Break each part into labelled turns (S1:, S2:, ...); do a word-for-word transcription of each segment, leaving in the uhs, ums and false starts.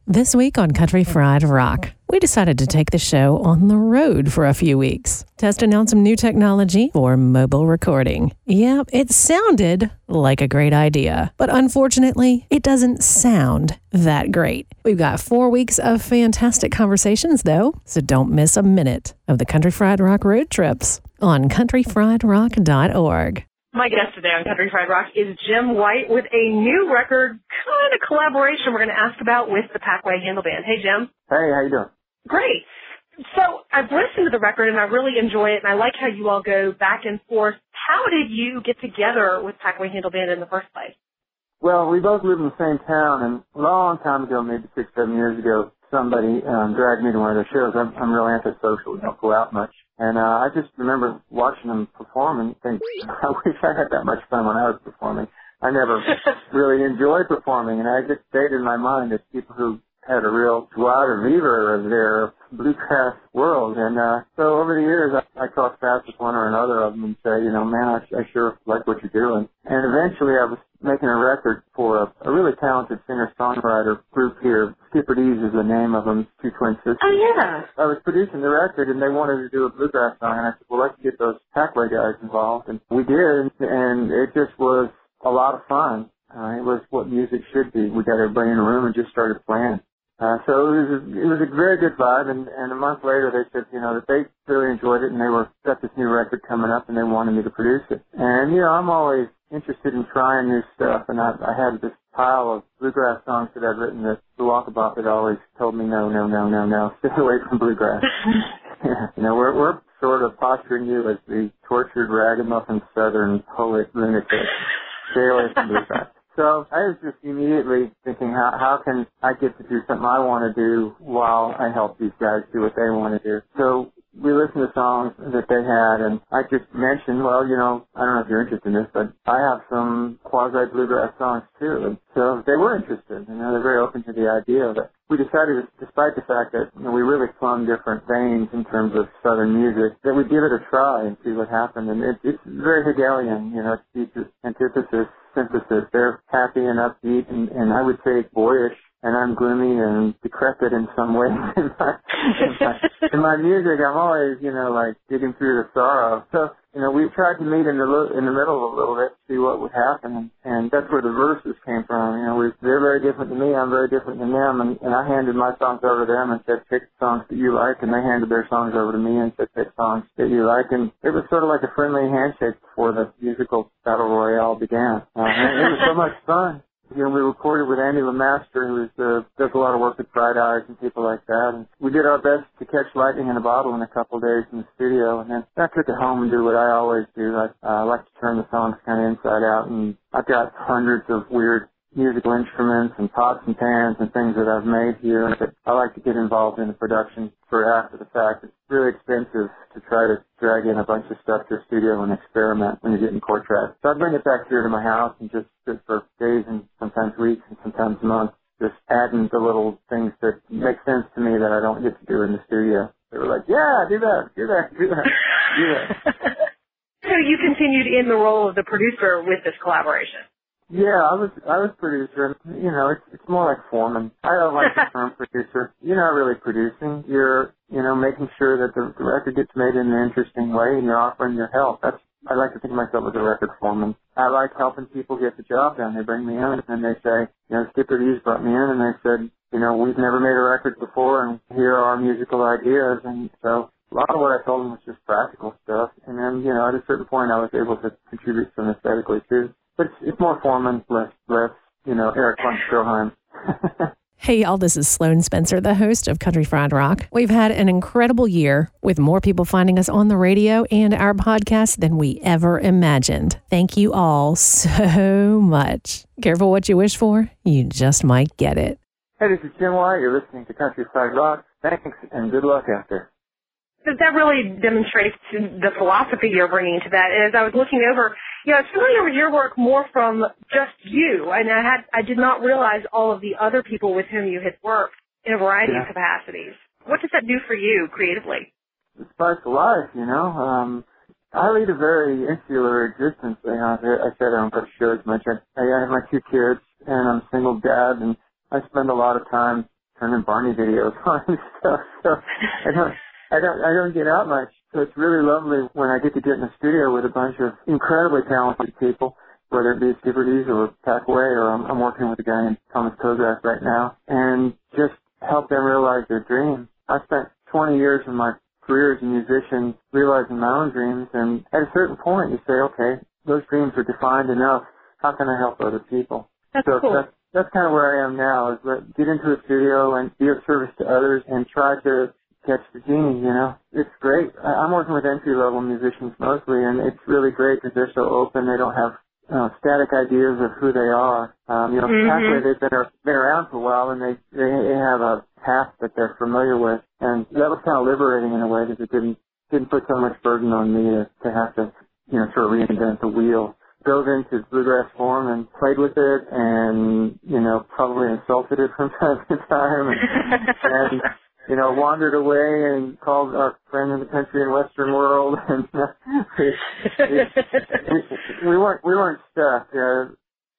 S1: This week on Country Fried Rock, we decided to take the show on the road for a few weeks, testing out some new technology for mobile recording. Yep, it sounded like a great idea, but unfortunately, it doesn't sound that great. We've got four weeks of fantastic conversations, though, so don't miss a minute of the Country Fried Rock road trips on country fried rock dot org.
S2: My guest today on Country Fried Rock is Jim White with a new record, kind of collaboration we're going to ask about with the Packway Handle Band. Hey, Jim.
S3: Hey, how you doing?
S2: Great. So I've listened to the record, and I really enjoy it, and I like how you all go back and forth. How did you get together with Packway Handle Band in the first place?
S3: Well, we both live in the same town, and a long time ago, maybe six, seven years ago, somebody um, dragged me to one of their shows. I'm, I'm real antisocial. We don't go out much. And uh, I just remember watching them perform and think, I wish I had that much fun when I was performing. I never really enjoyed performing, and I just stayed in my mind as people who had a real joie de vivre of their bluegrass world. And uh, so over the years, I, I talked fast with one or another of them and say, you know, man, I, I sure like what you're doing. And eventually I was making a record for a, a really talented singer-songwriter group here. Skipper D's is the name of them, two twin sisters.
S2: Oh, yeah.
S3: I was producing the record, and they wanted to do a bluegrass song, and I said, well, let's get those Packway guys involved. And we did, and it just was a lot of fun. Uh, it was what music should be. We got everybody in a room and just started playing. Uh, so it was, a, it was a very good vibe, and, and a month later they said, you know, that they really enjoyed it, and they were got this new record coming up, and they wanted me to produce it. And, you know, I'm always interested in trying new stuff, and I, I had this pile of bluegrass songs that I'd written that the Walkabout had always told me, no, no, no, no, no, stay away from bluegrass. Yeah, you know, we're, we're sort of posturing you as the tortured ragamuffin southern poet lunatic. Stay away from bluegrass. So I was just immediately thinking, how how can I get to do something I want to do while I help these guys do what they want to do? So we listened to songs that they had, and I just mentioned, well, you know, I don't know if you're interested in this, but I have some quasi-bluegrass songs too. And so they were interested, and they're very open to the idea of it. We decided, despite the fact that, you know, we really plumb different veins in terms of Southern music, that we'd give it a try and see what happened. And it, it's very Hegelian, you know, it's antithesis, synthesis. They're happy and upbeat, and, and I would say boyish, and I'm gloomy and decrepit in some way. in, my, in, my, in my music, I'm always, you know, like digging through the sorrow. So, you know, we tried to meet in the in the middle a little bit, see what would happen, and, and that's where the verses came from. You know, we, they're very different to me, I'm very different than them, and, and I handed my songs over to them and said, pick songs that you like, and they handed their songs over to me and said, pick songs that you like, and it was sort of like a friendly handshake before the musical battle royale began. Uh, and it was so much fun. You know, we recorded with Andy LeMaster, who is, uh, does a lot of work with Bright Eyes and people like that. And we did our best to catch lightning in a bottle in a couple of days in the studio. And then I took it home and do what I always do. I uh, like to turn the songs kind of inside out. And I've got hundreds of weird musical instruments and pots and pans and things that I've made here that I like to get involved in the production for after the fact. It's really expensive to try to drag in a bunch of stuff to a studio and experiment when you're getting chord tracks. So I bring it back here to my house and just sit for days and sometimes weeks and sometimes months, just adding the little things that make sense to me that I don't get to do in the studio. They were like, yeah, do that, do that, do that, do that.
S2: So you continued in the role of the producer with this collaboration?
S3: Yeah, I was I was producer. You know, it's it's more like foreman. I don't like the term producer. You're not really producing. You're you know making sure that the, the record gets made in an interesting way, and you're offering your help. That's I like to think of myself as a record foreman. I like helping people get the job done. They bring me in and they say, you know, Skipper D's brought me in and they said, you know, we've never made a record before, and here are our musical ideas. And so a lot of what I told them was just practical stuff. And then you know, at a certain point, I was able to contribute some aesthetically too. But it's, it's more foreman, less, less, you know, Eric von Stroheim.
S1: Hey, y'all, this is Sloan Spencer, the host of Country Fried Rock. We've had an incredible year with more people finding us on the radio and our podcast than we ever imagined. Thank you all so much. Careful what you wish for. You just might get it.
S3: Hey, this is Jim White. You're listening to Country Fried Rock. Thanks, and good luck out there.
S2: That really demonstrates the philosophy you're bringing to that. As I was looking over, you know, I was familiar with your work more from just you, and I had I did not realize all of the other people with whom you had worked in a variety
S3: yeah.
S2: of capacities. What does that do for you creatively?
S3: It's part of life, you know. Um, I lead a very insular existence. You know, I said I don't go to shows much. I, I have my two kids, and I'm a single dad, and I spend a lot of time turning Barney videos on and stuff. So I don't, I don't, I don't get out much. So it's really lovely when I get to get in the studio with a bunch of incredibly talented people, whether it be Skipperdy's or Packway, or I'm, I'm working with a guy named Thomas Kozak right now, and just help them realize their dreams. I spent twenty years of my career as a musician realizing my own dreams, and at a certain point you say, okay, those dreams are defined enough. How can I help other people?
S2: That's
S3: so
S2: cool.
S3: That's, that's kind of where I am now, is let, get into a studio and be of service to others and try to catch the genie, you know. It's great. I, I'm working with entry-level musicians mostly, and it's really great because they're so open. They don't have uh, static ideas of who they are. Um, you know,
S2: mm-hmm.
S3: Packway, they've been, been around for a while, and they, they they have a path that they're familiar with, and that was kind of liberating in a way because it didn't didn't put so much burden on me to, to have to, you know, sort of reinvent the wheel. Dove into bluegrass form and played with it, and you know, probably insulted it from time to time, and, and you know, wandered away and called our friend in the country and western world, and uh, it, it, we, we weren't we weren't stuck. Uh,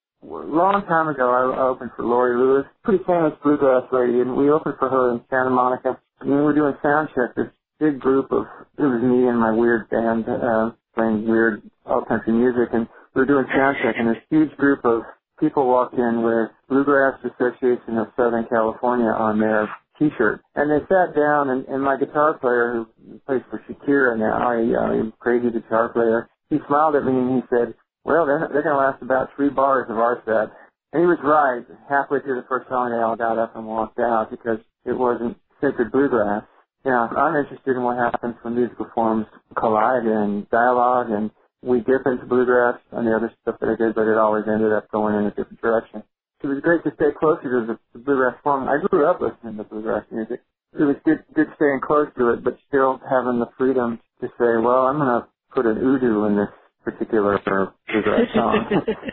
S3: a long time ago, I, I opened for Lori Lewis, pretty famous bluegrass lady, and we opened for her in Santa Monica. And we were doing sound check. This big group of it was me and my weird band uh, playing weird alt country music, and we were doing sound check, and this huge group of people walked in with Bluegrass Association of Southern California on their T-shirt. And they sat down, and, and my guitar player, who plays for Shakira now, a, a crazy guitar player, he smiled at me and he said, well, they're, they're going to last about three bars of our set. And he was right. Halfway through the first song, they all got up and walked out because it wasn't sacred bluegrass. You know, I'm interested in what happens when musical forms collide and dialogue, and we dip into bluegrass and the other stuff that I did, but it always ended up going in a different direction. It was great to stay closer to the, the bluegrass form. I grew up listening to bluegrass music. It was good, good staying close to it, but still having the freedom to say, well, I'm going to put an udu in this particular bluegrass song,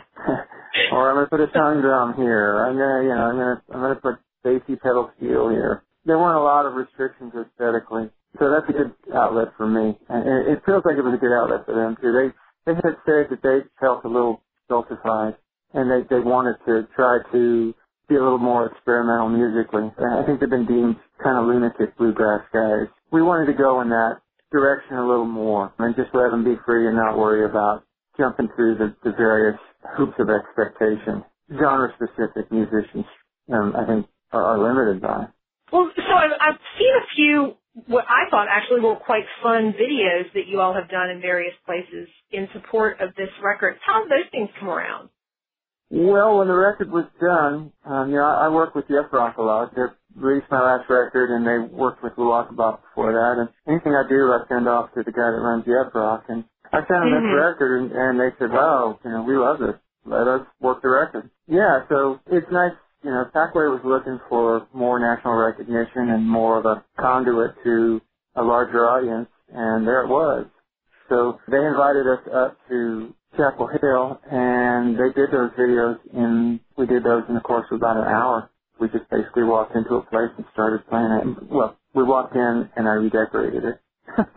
S3: or I'm going to put a tongue drum here. I'm going to, you know, I'm going to, I'm going to put bassy pedal steel here. There weren't a lot of restrictions aesthetically. So that's a good outlet for me. And it feels like it was a good outlet for them, too. They they had said that they felt a little stultified, and they, they wanted to try to be a little more experimental musically. I think they've been deemed kind of lunatic bluegrass guys. We wanted to go in that direction a little more and just let them be free and not worry about jumping through the, the various hoops of expectation. Genre-specific musicians, um, I think, are, are limited by.
S2: Well, so I've, I've seen a few what I thought actually were quite fun videos that you all have done in various places in support of this record. How have those things come around?
S3: Well, when the record was done, um, you know, I, I worked with Yep Rock a lot. They released my last record, and they worked with Lou Achenbach before that. And anything I do, I send off to the guy that runs Yep Rock. And I sent them mm-hmm. this record, and, and they said, wow, you know, we love this. Let us work the record. Yeah, so it's nice. You know, Packway was looking for more national recognition and more of a conduit to a larger audience, and there it was. So they invited us up to Chapel Hill, and they did those videos in, we did those in the course of about an hour. We just basically walked into a place and started playing it. Well, we walked in, and I redecorated it.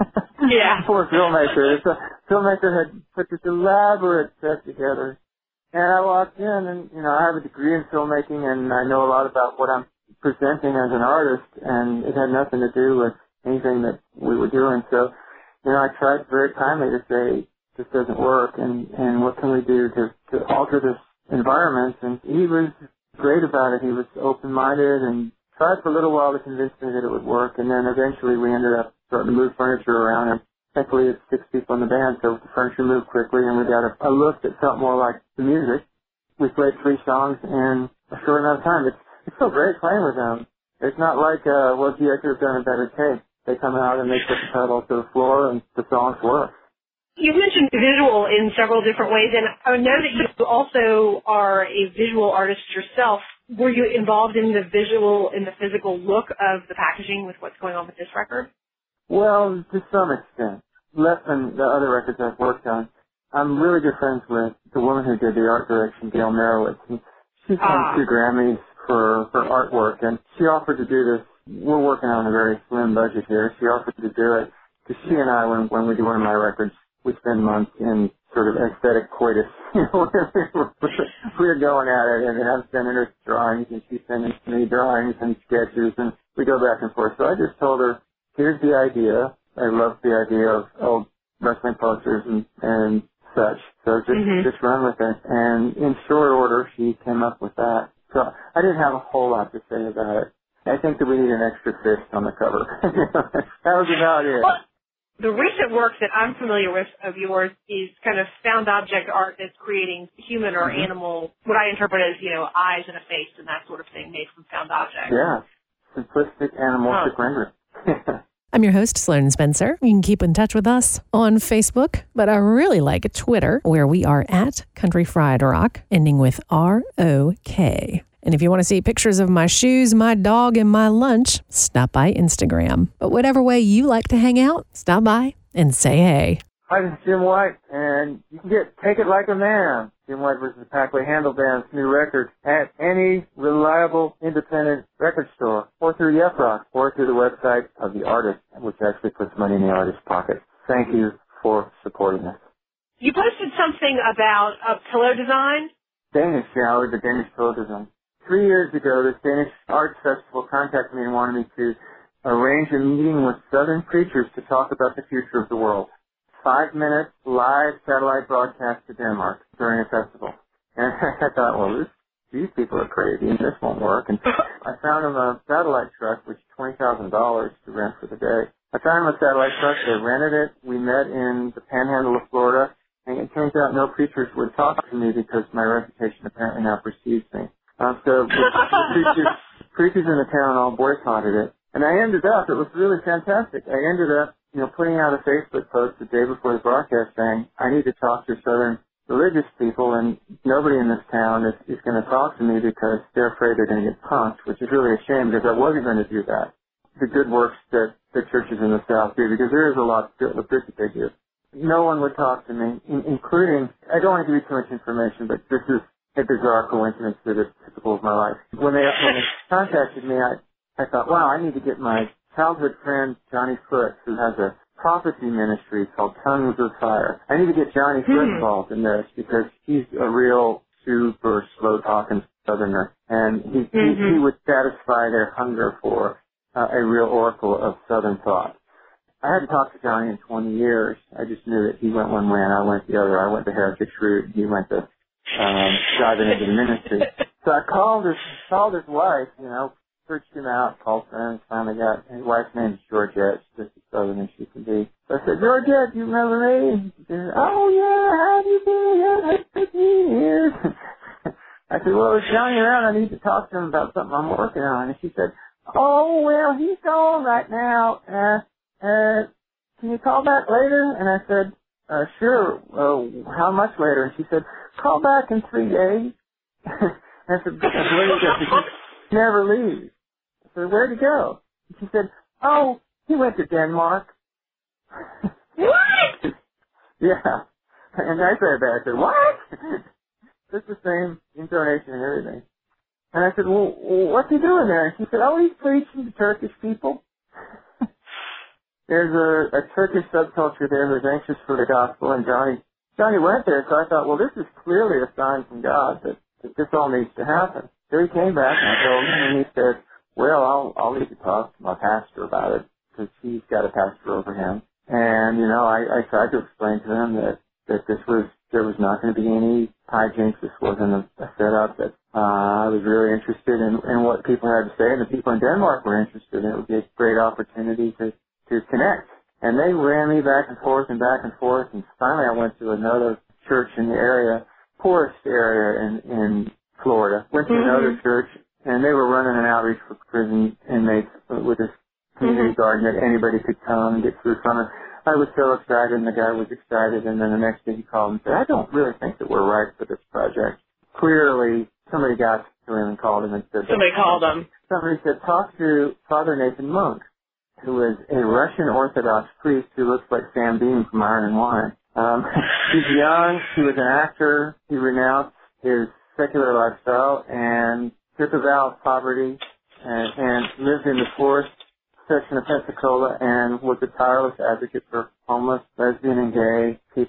S2: Yeah.
S3: Poor filmmaker. The filmmaker had put this elaborate set together. And I walked in, and, you know, I have a degree in filmmaking, and I know a lot about what I'm presenting as an artist, and it had nothing to do with anything that we were doing. So, you know, I tried very kindly to say, this doesn't work, and, and what can we do to, to alter this environment? And he was great about it. He was open-minded and tried for a little while to convince me that it would work, and then eventually we ended up starting to move furniture around, and thankfully it's six people in the band, so the furniture moved quickly, and we got a, a look that felt more like the music. We played three songs in a short amount of time. It's, it's so great playing with them. It's not like, uh, well, gee, I could have done a better take. They come out and they put the pedal to the floor, and the songs work.
S2: You've mentioned visual in several different ways, and I know that you also are a visual artist yourself. Were you involved in the visual, in the physical look of the packaging with what's going on with this record?
S3: Well, to some extent. Less than the other records I've worked on. I'm really good friends with the woman who did the art direction, Gail Merowitz. And she's won ah. two Grammys for her artwork, and she offered to do this. We're working on a very slim budget here. She offered to do it because she and I, when, when we do one of my records, we spend months in sort of aesthetic coitus. You know, we were going at it, and I'm sending her drawings, and she's sending me drawings and sketches, and we go back and forth. So I just told her, here's the idea. I love the idea of old wrestling posters and, and such. So just, mm-hmm. just run with it. And in short order, she came up with that. So I didn't have a whole lot to say about it. I think that we need an extra fist on the cover. That was about it.
S2: Well, the recent work that I'm familiar with of yours is kind of found object art that's creating human or mm-hmm. animal, what I interpret as, you know, eyes and a face and that sort of thing made from found objects.
S3: Yeah. Simplistic anamorphic oh. rendering.
S1: I'm your host, Sloan Spencer. You can keep in touch with us on Facebook, but I really like Twitter, where we are at Country Fried Rock, ending with R O K. And if you want to see pictures of my shoes, my dog, and my lunch, stop by Instagram. But whatever way you like to hang out, stop by and say hey.
S3: Hi, this is Jim White, and you can get Take It Like a Man, Jim White versus the Packway Handle Band's new record, at any reliable independent record store, or through Yep Rock, or through the website of the artist, which actually puts money in the artist's pocket. Thank you for supporting us.
S2: You posted something about a pillow design?
S3: Danish, yeah, the Danish pillow design. Three years ago, this Danish Arts Festival contacted me and wanted me to arrange a meeting with Southern preachers to talk about the future of the world. Five minutes live satellite broadcast to Denmark during a festival. And I thought, well, this, these people are crazy and this won't work. And I found them a satellite truck, which is twenty thousand dollars to rent for the day. I found them a satellite truck. They rented it. We met in the panhandle of Florida. And it turns out no preachers would talk to me because my reputation apparently now precedes me. Um, so preachers, preachers in the town all boycotted it. And I ended up, it was really fantastic. I ended up, you know, putting out a Facebook post the day before the broadcast saying, I need to talk to Southern religious people, and nobody in this town is, is going to talk to me because they're afraid they're going to get punked, which is really a shame because I wasn't going to do that. The good works that the churches in the South do, because there is a lot of good that they do. No one would talk to me, in, including, I don't want to give you too much information, but this is a bizarre coincidence that is typical of my life. When they, when they contacted me, I, I thought, wow, I need to get my childhood friend Johnny Foote, who has a prophecy ministry called Tongues of Fire. I need to get Johnny Foote hmm. involved in this because he's a real super slow-talking Southerner, and he, mm-hmm. he, he would satisfy their hunger for uh, a real oracle of Southern thought. I hadn't talked to Johnny in twenty years. I just knew that he went one way and I went the other. I went the Heritage route, and he went the um, driving into the ministry. So I called his, called his wife, you know, searched him out, called friends, finally got, his wife's name is Georgette, she's just as Southern as she can be. So I said, Georgette, do you remember me? She said, oh yeah, how do you do? It's fifteen years. I said, well, is Johnny around? I need to talk to him about something I'm working on. And she said, oh, well, he's gone right now. Uh, uh, can you call back later? And I said, uh, sure. Uh, how much later? And she said, call back in three days. I said, where do you go? She never leaves. I said, where'd he go? And she said, oh, he went to Denmark.
S2: What?
S3: Yeah. And I said that. I said, what? Just the same intonation and everything. And I said, well, what's he doing there? And she said, oh, he's preaching to Turkish people. There's a, a Turkish subculture there who's anxious for the gospel, and Johnny Johnny went there, so I thought, well, this is clearly a sign from God that, that this all needs to happen. So he came back, and I told him, and he said, well, I'll, I'll need to talk to my pastor about it, because he's got a pastor over him. And, you know, I, I tried to explain to him that, that this was, there was not going to be any hijinks. This wasn't a, a setup, that uh, I was really interested in, in what people had to say, and the people in Denmark were interested, and it would be a great opportunity to to connect. And they ran me back and forth and back and forth, and finally I went to another church in the area, poorest area in, in Florida. Went to mm-hmm. another church, and they were running an outreach for prison inmates with this community mm-hmm. garden that anybody could come and get food from it. I was so excited, and the guy was excited, and then the next day he called and said, I don't really think that we're right for this project. Clearly, somebody got to him and called him and said,
S2: somebody called him.
S3: Somebody said, talk to Father Nathan Monk, who is a Russian Orthodox priest who looks like Sam Bean from Iron and Wine. Um, he's young, he was an actor, he renounced his secular lifestyle and took a vow of poverty and, and lived in the poorest section of Pensacola and was a tireless advocate for homeless, lesbian, and gay people.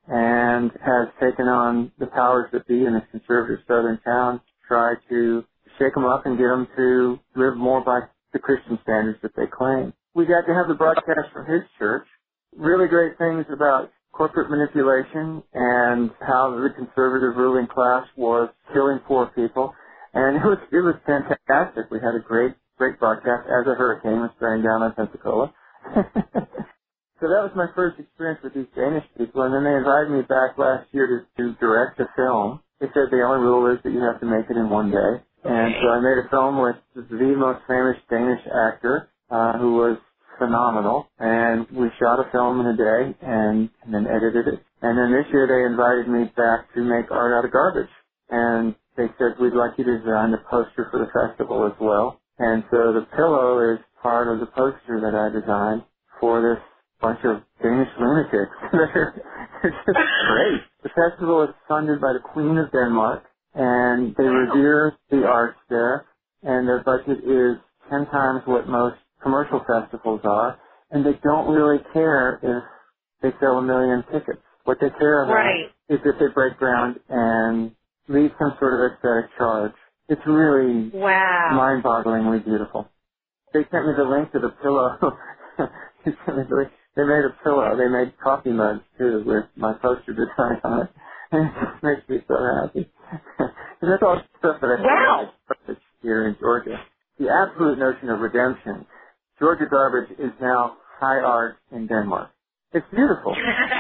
S3: and has taken on the powers that be in this conservative southern town to try to shake them up and get them to live more by the Christian standards that they claim. We got to have the broadcast from his church. Really great things about corporate manipulation and how the conservative ruling class was killing poor people. And it was it was fantastic. We had a great, great broadcast as a hurricane was bearing down on Pensacola. So that was my first experience with these Danish people. And then they invited me back last year to, to direct a film. They said the only rule is that you have to make it in one day. And so I made a film with the most famous Danish actor, uh, who was phenomenal. And we shot a film in a day and, and then edited it. And then this year they invited me back to make art out of garbage. And they said, we'd like you to design the poster for the festival as well. And so the pillow is part of the poster that I designed for this bunch of Danish lunatics. It's just great. The festival is funded by the Queen of Denmark, and they revere the arts there, and their budget is ten times what most commercial festivals are, and they don't really care if they sell a million tickets. What they care about right. is that they break ground and leave some sort of aesthetic charge. It's really
S2: wow.
S3: mind-bogglingly beautiful. They sent me the link to the pillow. They sent me the link. They made a pillow. They made coffee mugs, too, with my poster design on it. And it just makes me so happy. And that's all stuff that I
S2: wow.
S3: found here in Georgia. The absolute notion of redemption. Georgia garbage is now high art in Denmark. It's beautiful.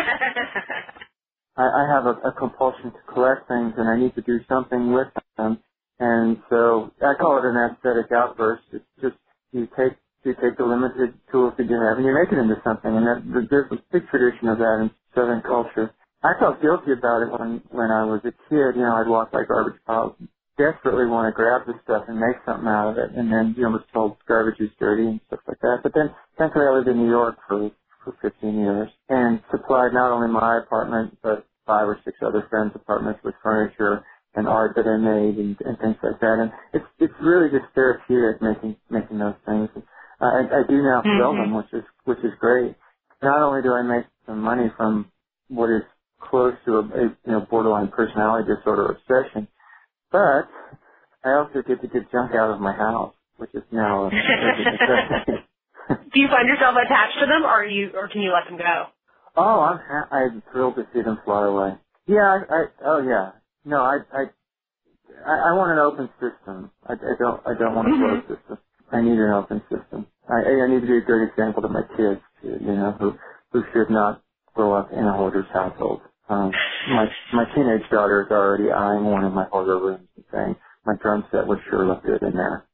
S3: I, I have a, a compulsion to collect things, and I need to do something with them. And so I call it an aesthetic outburst. It's just you take you take the limited tools that you have and you make it into something. And that, there's a big tradition of that in Southern culture. I felt guilty about it when when I was a kid. You know, I'd walk by garbage piles, desperately want to grab the stuff and make something out of it, and then you know was told garbage is dirty and stuff like that. But then, thankfully, I lived in New York for for fifteen years and supplied not only my apartment but five or six other friends' apartments with furniture and art that I made and, and things like that. And it's it's really just therapeutic making making those things. Uh, I, I do now
S2: mm-hmm.
S3: sell them, which is which is great. Not only do I make some money from what is close to a, a you know borderline personality disorder obsession, but I also get to get junk out of my house, which is now. A,
S2: do you find yourself attached to them, or are you, or can you let them go?
S3: Oh, I'm ha- I'm thrilled to see them fly away. Yeah, I, I oh yeah. No, I I I want an open system. I, I don't I don't want a closed system. I need an open system. I I need to be a good example to my kids, you know, who who should not grow up in a hoarder's household. Um, my my teenage daughter is already eyeing one of my hoarder rooms and saying my drum set would sure look good in there.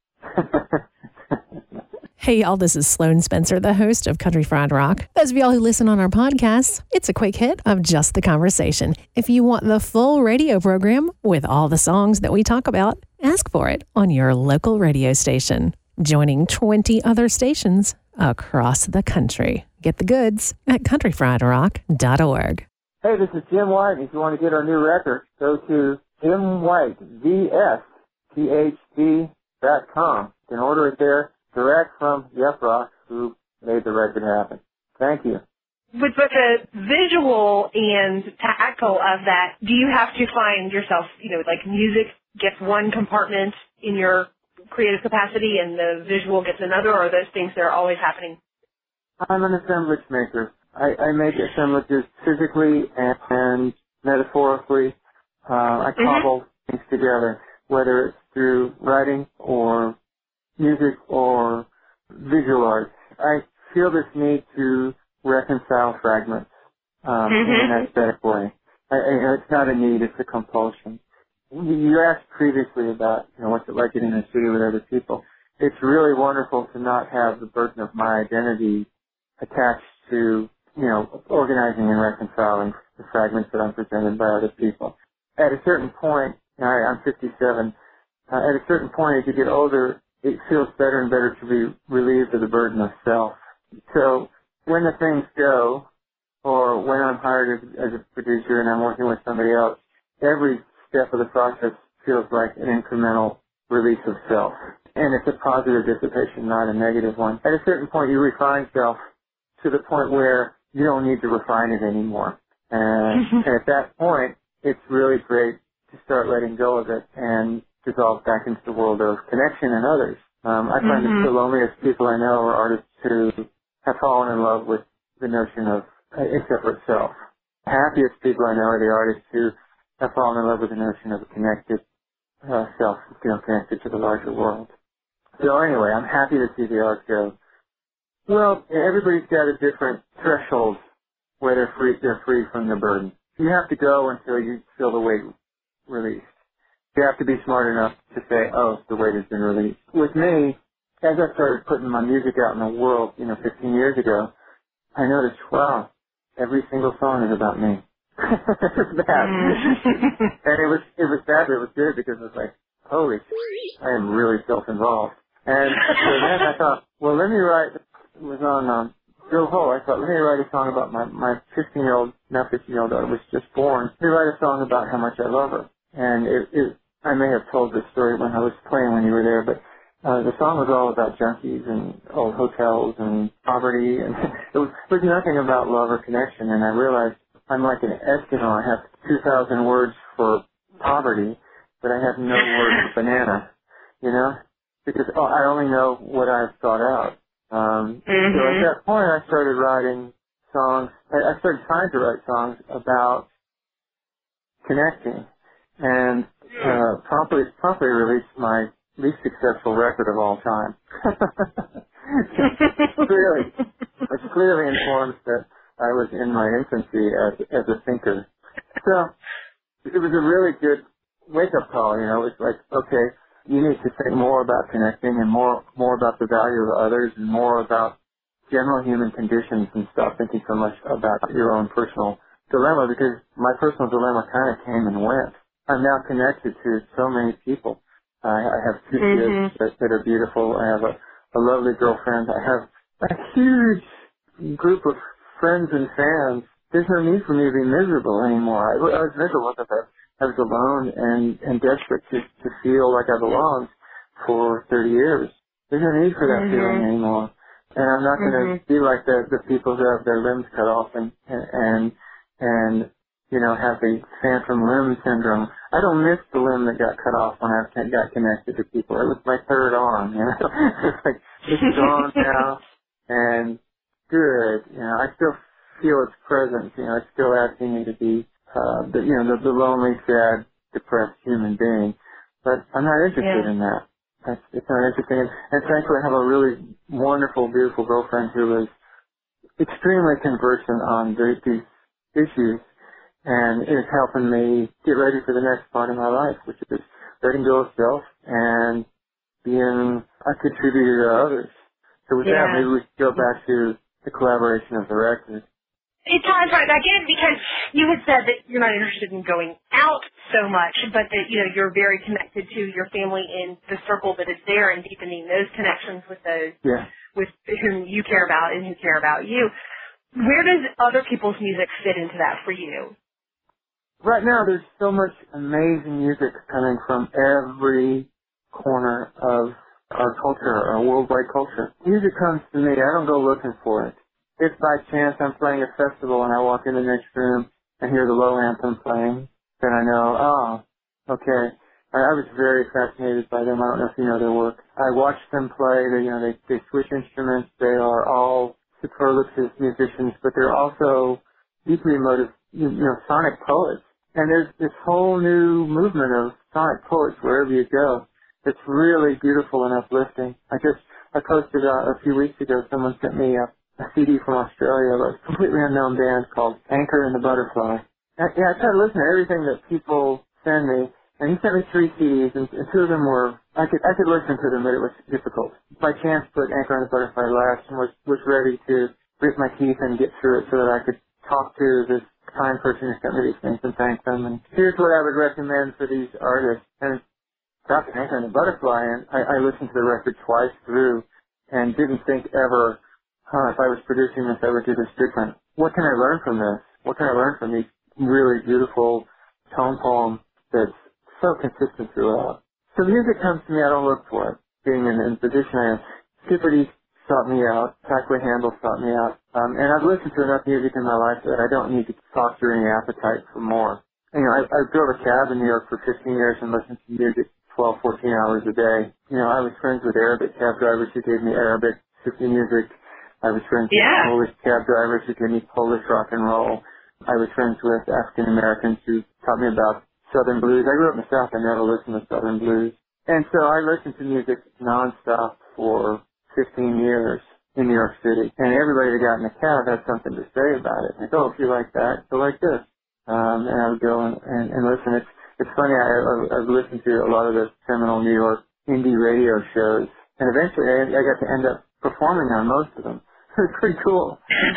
S1: Hey, y'all, this is Sloan Spencer, the host of Country Fried Rock. Those of y'all who listen on our podcasts, it's a quick hit of just the conversation. If you want the full radio program with all the songs that we talk about, ask for it on your local radio station, joining twenty other stations across the country. Get the goods at country fried rock dot org.
S3: Hey, this is Jim White. If you want to get our new record, go to Jim White, V S P H D dot com. You can order it there. Direct from Jeff Rock, who made the record happen. Thank you.
S2: With, with the visual and tactile of that, do you have to find yourself, you know, like music gets one compartment in your creative capacity and the visual gets another, or are those things that are always happening?
S3: I'm an assemblage maker. I, I make assemblages physically and, and metaphorically. Uh, I cobble mm-hmm. things together, whether it's through writing or music or visual art. I feel this need to reconcile fragments um, mm-hmm. in an aesthetic way. I, I, it's not a need, it's a compulsion. You asked previously about, you know, what's it like getting in a studio with other people. It's really wonderful to not have the burden of my identity attached to, you know, organizing and reconciling the fragments that I'm presented by other people. At a certain point, you know, I, I'm fifty-seven, uh, at a certain point as you get older, it feels better and better to be relieved of the burden of self. So when the things go, or when I'm hired as, as a producer and I'm working with somebody else, every step of the process feels like an incremental release of self. And it's a positive dissipation, not a negative one. At a certain point, you refine self to the point where you don't need to refine it anymore. And, and at that point, it's really great to start letting go of it and dissolve back into the world of connection and others. Um, I find mm-hmm. that the loneliest people I know are artists who have fallen in love with the notion of a separate self. The happiest people I know are the artists who have fallen in love with the notion of a connected uh, self, you know, connected to the larger world. So anyway, I'm happy to see the art go. Well, everybody's got a different threshold where they're free, they're free from the burden. You have to go until you feel the weight released. You have to be smart enough to say, oh, the weight has been released. With me, as I started putting my music out in the world, you know, fifteen years ago, I noticed, wow, every single song is about me. It was bad. And it was, it was bad, but it was good because it was like, holy shit, I am really self-involved. And so then I thought, well, let me write, it was on um, Joe Ho. I thought, let me write a song about my, my fifteen-year-old, now fifteen-year-old daughter was just born. Let me write a song about how much I love her. And it, it, I may have told this story when I was playing when you were there, but uh, the song was all about junkies and old hotels and poverty, and it was, it was nothing about love or connection. And I realized I'm like an Eskimo. I have two thousand words for poverty, but I have no word for banana, you know, because oh, I only know what I've thought out. Um, mm-hmm. So at that point, I started writing songs. I, I started trying to write songs about connecting, and uh, promptly, promptly released my least successful record of all time. Clearly, which clearly informs that I was in my infancy as as a thinker. So it was a really good wake-up call. You know, it's like, okay, you need to think more about connecting and more more about the value of others and more about general human conditions and stop thinking so much about your own personal dilemma, because my personal dilemma kind of came and went. I'm now connected to so many people. I, I have two mm-hmm. kids that, that are beautiful. I have a, a lovely girlfriend. I have a huge group of friends and fans. There's no need for me to be miserable anymore. I, I was miserable because I was alone and, and desperate to, to feel like I belonged for thirty years. There's no need for that mm-hmm. feeling anymore. And I'm not going to mm-hmm. be like the, the people who have their limbs cut off and, and, and, you know, have the phantom limb syndrome. I don't miss the limb that got cut off when I got connected to people. It was my third arm, you know. It's like, it's gone now, and good. You know, I still feel its presence. You know, it's still asking me to be, uh, the, you know, the, the lonely, sad, depressed human being. But I'm not interested yeah. in that. That's, it's not interesting. And, and thankfully, I have a really wonderful, beautiful girlfriend who is extremely conversant on the, these issues, and is helping me get ready for the next part of my life, which is letting go of self and being a contributor to others. So with yeah. that, maybe we should go back to the collaboration of the record.
S2: It ties right back in, because you had said that you're not interested in going out so much, but that, you know, you're very connected to your family in the circle that is there and deepening those connections with those
S3: yeah.
S2: with whom you care about and who care about you. Where does other people's music fit into that for you?
S3: Right now, there's so much amazing music coming from every corner of our culture, our worldwide culture. Music comes to me. I don't go looking for it. If by chance I'm playing a festival and I walk in the next room and hear the Low Anthem playing, then I know, oh, okay. I, I was very fascinated by them. I don't know if you know their work. I watched them play. They, you know, they, they switch instruments. They are all superlative musicians, but they're also deeply emotive, you know, sonic poets. And there's this whole new movement of sonic poets wherever you go. It's really beautiful and uplifting. I just, I posted uh, a few weeks ago, someone sent me a, a C D from Australia of a completely unknown band called Anchor and the Butterfly. And, yeah, I try to listen to everything that people send me, and he sent me three C Ds, and, and two of them were, I could, I could listen to them, but it was difficult. By chance, put Anchor and the Butterfly last and was, was ready to grit my teeth and get through it so that I could talk to this kind person who sent me these things and thank them. And here's what I would recommend for these artists. And got the Anchor and the Butterfly, and I, I listened to the record twice through and didn't think ever, huh, if I was producing this, I would do this different. What can I learn from this? What can I learn from these really beautiful tone poems that's so consistent throughout? So music comes to me, I don't look for it. Being in, in the position I am, super sought me out. Pathway Handle sought me out. Um, and I've listened to enough music in my life that I don't need to foster any appetite for more. You know, I, I drove a cab in New York for fifteen years and listened to music twelve, fourteen hours a day. You know, I was friends with Arabic cab drivers who gave me Arabic Sufi music. I was friends
S2: yeah.
S3: with Polish cab drivers who gave me Polish rock and roll. I was friends with African Americans who taught me about Southern blues. I grew up in the South. I never listened to Southern blues. And so I listened to music nonstop for fifteen years in New York City. And everybody that got in the cab had something to say about it. Like, oh, if you like that, go like this. Um, and I would go and, and, and listen. It's, it's funny, I, I, I've listened to a lot of the seminal New York indie radio shows, and eventually I, I got to end up performing on most of them. It's pretty cool.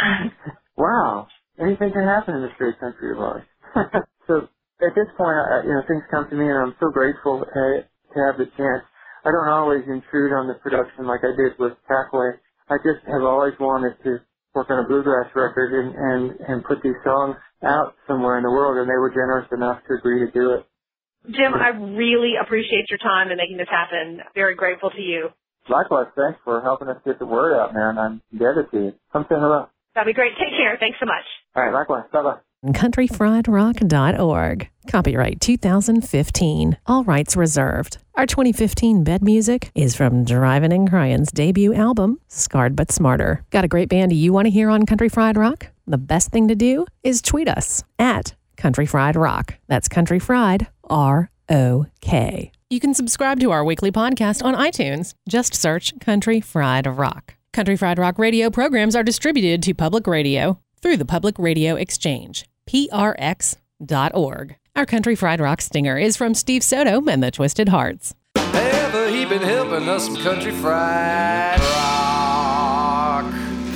S3: Wow, anything can happen in this great country of ours. So at this point, I, you know, things come to me, and I'm so grateful to, to have the chance. I don't always intrude on the production like I did with Pathway. I just have always wanted to work on a bluegrass record and, and, and put these songs out somewhere in the world, and they were generous enough to agree to do it.
S2: Jim, I really appreciate your time in making this happen. Very grateful to you.
S3: Likewise, thanks for helping us get the word out, man. I'm indebted to you. Come say hello.
S2: That'd be great. Take care. Thanks so much.
S3: All right, likewise. Bye-bye.
S1: country fried rock dot org. Copyright two thousand fifteen. All rights reserved. Our twenty fifteen bed music is from Drivin' and Cryin's debut album, Scarred But Smarter. Got a great band you want to hear on Country Fried Rock? The best thing to do is tweet us at Country Fried Rock. That's Country Fried, R O K. You can subscribe to our weekly podcast on iTunes. Just search Country Fried Rock. Country Fried Rock radio programs are distributed to public radio through the Public Radio Exchange, P R X dot org. Our Country Fried Rock stinger is from Steve Soto and the Twisted Hearts.
S4: Ever he been helping us some Country Fried Rock?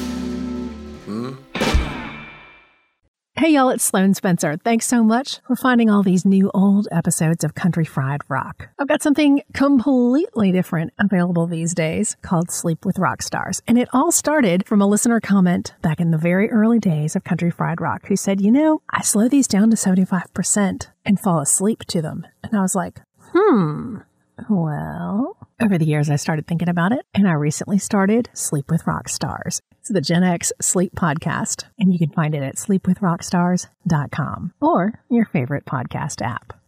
S4: Hmm?
S5: Hey y'all, it's Sloan Spencer. Thanks so much for finding all these new old episodes of Country Fried Rock. I've got something completely different available these days called Sleep with Rock Stars. And it all started from a listener comment back in the very early days of Country Fried Rock who said, you know, I slow these down to seventy-five percent and fall asleep to them. And I was like, hmm, well, over the years I started thinking about it, and I recently started Sleep with Rock Stars. It's the Gen X Sleep Podcast, and you can find it at sleep with rock stars dot com or your favorite podcast app.